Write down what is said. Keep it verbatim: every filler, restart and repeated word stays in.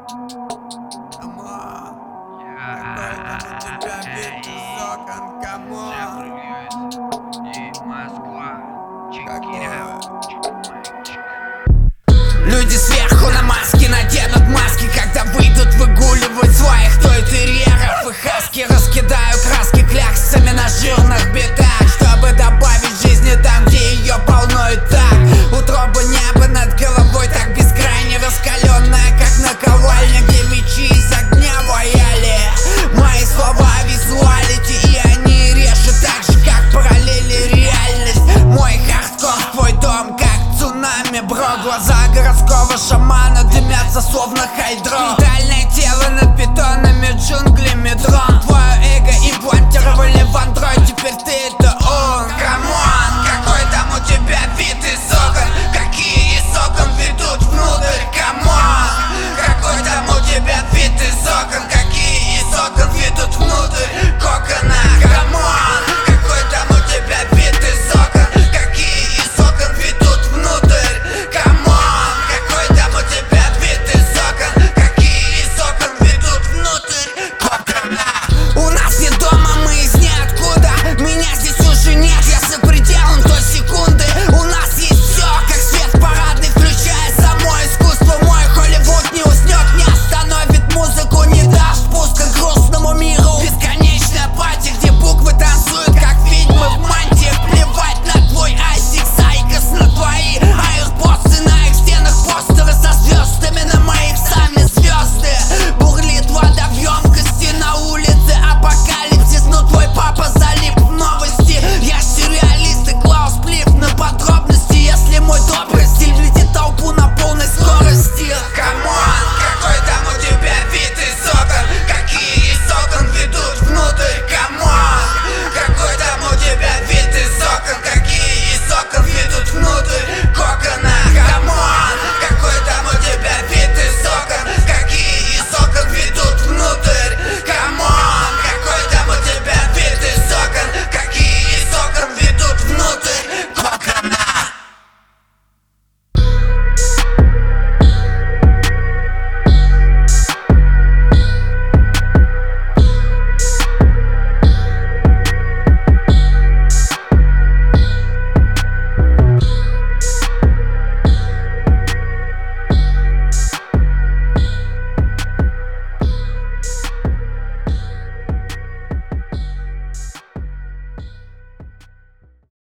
Камон, какой там у тебя вид из окон, камон. Люди сверху на маски наденут маски, когда выйдут выгуливать своих тойтерьеров и хаски. Раскидаю краски кляксами на жирных битах, чтобы добавить жизни там, где ее полно и так. Утроба неба над головой так бескрайне раскаленная, как наковальня, где мечи из огня вояли. Мои слова визуалити, и они режут так же, как параллели реальность. Мой хардкор, твой дом, как цунами, бро. Глаза городского шамана дымятся словно хайдро. Идеальное тело над бетонными джунглями дрон. Твое эго имплантировали в андроид, теперь ты это